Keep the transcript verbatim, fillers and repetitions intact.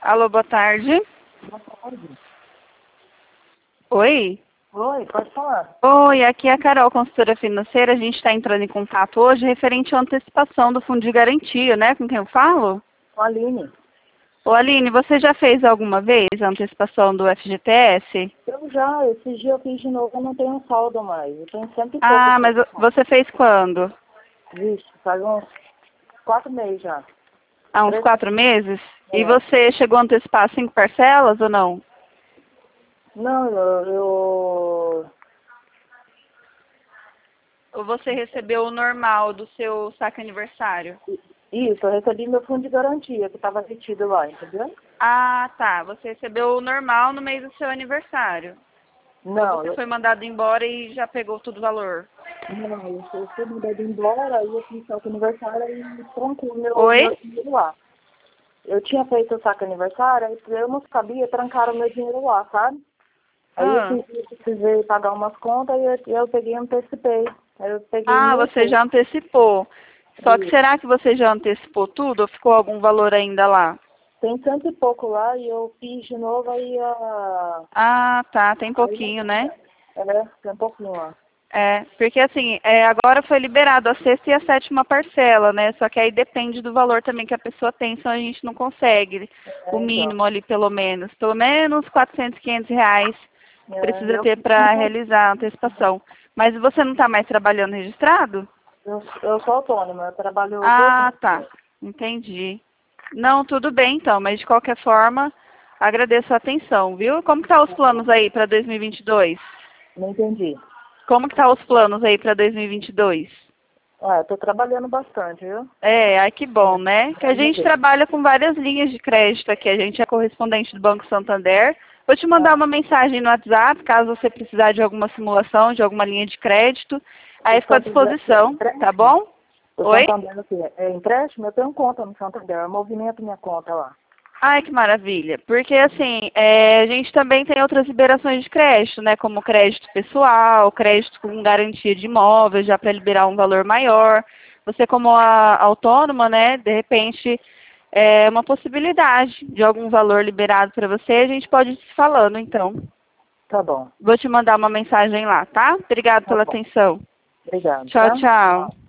Alô, boa tarde. Boa tarde. Oi? Oi, pode falar. Oi, aqui é a Carol, consultora financeira. A gente está entrando em contato hoje referente à antecipação do fundo de garantia, né? Com quem eu falo? Com a Aline. Ô, Aline, você já fez alguma vez a antecipação do F G T S? Eu já, esse dia eu fiz de novo, eu não tenho saldo mais. Eu tenho cento e pouco. Ah, mas você fez quando? Vixe, faz uns quatro meses já. Há uns Três. quatro meses? E É. você chegou a antecipar cinco parcelas ou não? Não, eu, eu... Ou você recebeu o normal do seu saque aniversário? Isso, eu recebi meu fundo de garantia, que estava retido lá, entendeu? Ah, tá. Você recebeu o normal no mês do seu aniversário. Ou Não, você eu, foi mandado embora e já pegou todo o valor? não, eu fui, fui mudado embora, aí eu fiz saco aniversário e trancou meu, Oi? meu dinheiro lá. Eu tinha feito o saco aniversário, aí eu não sabia, trancaram meu dinheiro lá, sabe? Aí Ah. eu precisei precisei pagar umas contas e eu, eu peguei e antecipei. Aí eu peguei Ah, mil e você pouco. já antecipou. Só que Isso. será que você já antecipou tudo ou ficou algum valor ainda lá? Tem cento e pouco lá e eu fiz de novo, aí a... Ah, tá. Tem Aí, pouquinho, né? é, tem um pouquinho lá. É, porque assim, é, agora foi liberado a sexta e a sétima parcela, né? Só que aí depende do valor também que a pessoa tem, senão a gente não consegue. O É, então. mínimo ali, pelo menos. Pelo menos quatrocentos, quinhentos reais É, precisa eu, ter para realizar a antecipação. Mas você não está mais trabalhando registrado? eu, eu sou autônoma, eu trabalho dois Ah, anos. tá. Entendi. Não, tudo bem então, mas de qualquer forma, agradeço a atenção, viu? Como que tá os planos aí para dois mil e vinte e dois? Não entendi. Como que tá os planos aí para dois mil e vinte e dois? Ah, eu tô trabalhando bastante, viu? É, ai que bom, É, né? Que a graças a gente Deus. trabalha com várias linhas de crédito aqui. A gente é correspondente do Banco Santander. Vou te mandar Ah, uma mensagem no WhatsApp, caso você precisar de alguma simulação, de alguma linha de crédito. Aí o fico à Santander é disposição, tá empréstimo? bom? O Oi? Santander aqui é empréstimo? Eu tenho conta no Santander, eu movimento minha conta lá. Ai, que maravilha. Porque, assim, é, a gente também tem outras liberações de crédito, né? Como crédito pessoal, crédito com garantia de imóvel, já para liberar um valor maior. Você, como a, autônoma, né? De repente, é uma possibilidade de algum valor liberado para você. A gente pode ir se falando, então. Tá bom, Vou te mandar uma mensagem lá, tá? Obrigada tá pela bom. atenção. Obrigado, Tchau, tá? tchau.